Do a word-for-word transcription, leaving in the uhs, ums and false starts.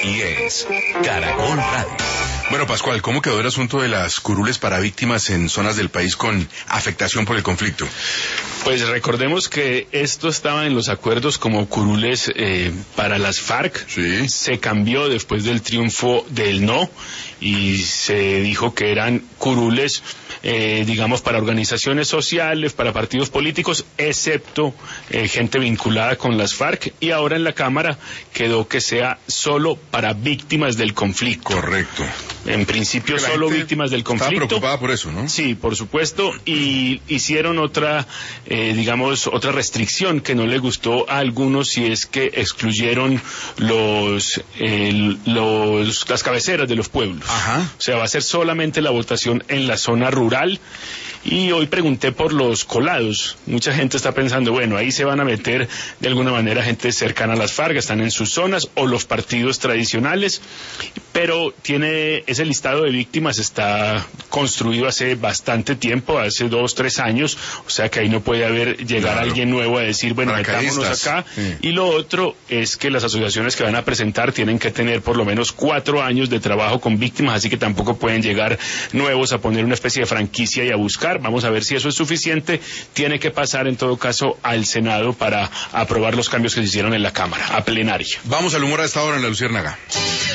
y es Caracol Radio. Bueno, Pascual, ¿cómo quedó el asunto de las curules para víctimas en zonas del país con afectación por el conflicto? Pues recordemos que esto estaba en los acuerdos como curules eh, para las FARC. Sí. Se cambió después del triunfo del no y se dijo que eran curules, eh, digamos, para organizaciones sociales, para partidos políticos, excepto eh, gente vinculada con las FARC. Y ahora en la Cámara quedó que sea solo para víctimas del conflicto. Correcto. En principio solo víctimas del conflicto. Estaba preocupada por eso, ¿no? Sí, por supuesto, y hicieron otra, eh, digamos, otra restricción que no le gustó a algunos, y es que excluyeron los, eh, los, las cabeceras de los pueblos. Ajá. O sea, va a ser solamente la votación en la zona rural. Y hoy pregunté por los colados. Mucha gente está pensando, bueno, ahí se van a meter de alguna manera gente cercana a las FARC, están en sus zonas, o los partidos tradicionales, pero tiene ese listado de víctimas, está construido hace bastante tiempo, hace dos, tres años, o sea que ahí no puede haber llegar claro. alguien nuevo a decir, bueno, metámonos acá. Sí. Y lo otro es que las asociaciones que van a presentar tienen que tener por lo menos cuatro años de trabajo con víctimas, así que tampoco pueden llegar nuevos a poner una especie de franquicia y a buscar. Vamos a ver si eso es suficiente. Tiene que pasar en todo caso al Senado para aprobar los cambios que se hicieron en la Cámara, a plenaria. Vamos al humor a esta hora en La Luciérnaga.